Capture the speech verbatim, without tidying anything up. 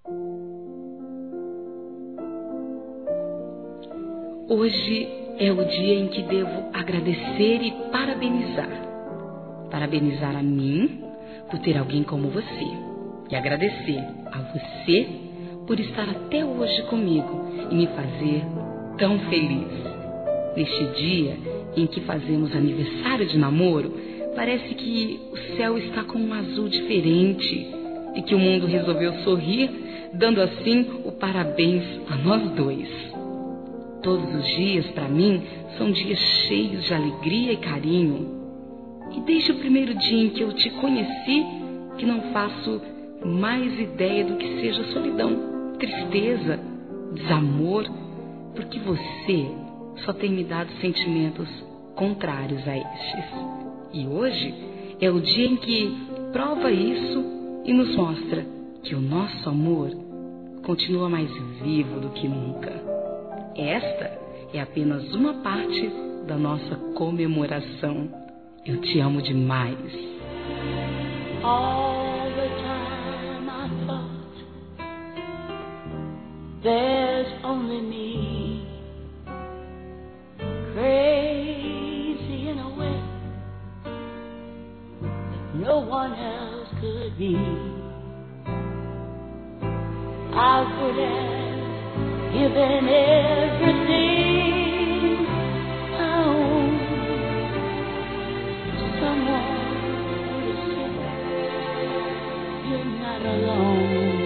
Hoje é o dia em que devo agradecer e parabenizar. Parabenizar a mim por ter alguém como você. E agradecer a você por estar até hoje comigo e me fazer tão feliz. Neste dia em que fazemos aniversário de namoro, parece que o céu está com um azul diferente e que o mundo resolveu sorrir, dando assim o parabéns a nós dois. Todos os dias, para mim, são dias cheios de alegria e carinho. E desde o primeiro dia em que eu te conheci, que não faço mais ideia do que seja solidão, tristeza, desamor, porque você só tem me dado sentimentos contrários a estes. E hoje é o dia em que prova isso e nos mostra que o nosso amor continua mais vivo do que nunca. Esta é apenas uma parte da nossa comemoração. Eu te amo demais. All the time I thought there's only me, crazy in a way that no one else could be. I would have given everything I own to someone who would say you're not alone.